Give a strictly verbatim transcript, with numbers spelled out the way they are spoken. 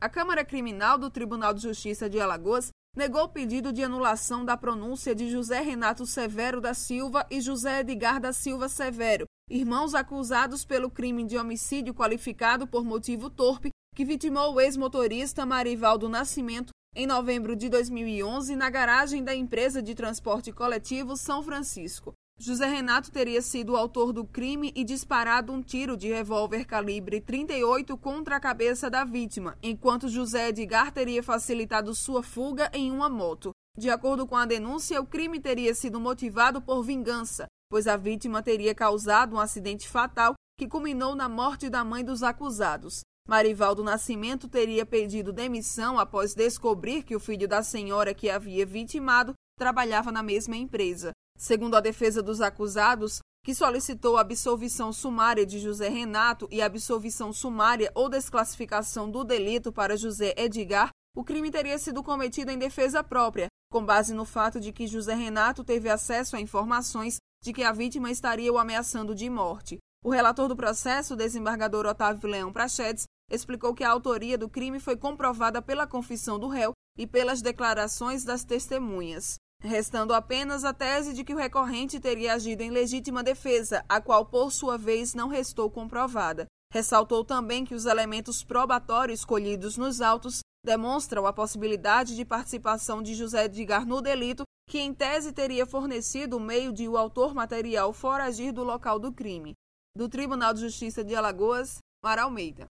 A Câmara Criminal do Tribunal de Justiça de Alagoas negou o pedido de anulação da pronúncia de José Renato Severo da Silva e José Edgar da Silva Severo, irmãos acusados pelo crime de homicídio qualificado por motivo torpe que vitimou o ex-motorista Marivaldo Nascimento em novembro de dois mil e onze na garagem da empresa de transporte coletivo São Francisco. José Renato teria sido o autor do crime e disparado um tiro de revólver calibre trinta e oito contra a cabeça da vítima, enquanto José Edgar teria facilitado sua fuga em uma moto. De acordo com a denúncia, o crime teria sido motivado por vingança, pois a vítima teria causado um acidente fatal que culminou na morte da mãe dos acusados. Marivaldo Nascimento teria pedido demissão após descobrir que o filho da senhora que havia vitimado trabalhava na mesma empresa. Segundo a defesa dos acusados, que solicitou a absolvição sumária de José Renato e a absolvição sumária ou desclassificação do delito para José Edgar, o crime teria sido cometido em defesa própria, com base no fato de que José Renato teve acesso a informações de que a vítima estaria o ameaçando de morte. O relator do processo, o desembargador Otávio Leão Prachedes, explicou que a autoria do crime foi comprovada pela confissão do réu e pelas declarações das testemunhas, restando apenas a tese de que o recorrente teria agido em legítima defesa, a qual, por sua vez, não restou comprovada. Ressaltou também que os elementos probatórios escolhidos nos autos demonstram a possibilidade de participação de José Edgar no delito, que em tese teria fornecido o meio de o autor material foragir do local do crime. Do Tribunal de Justiça de Alagoas, Mara Almeida.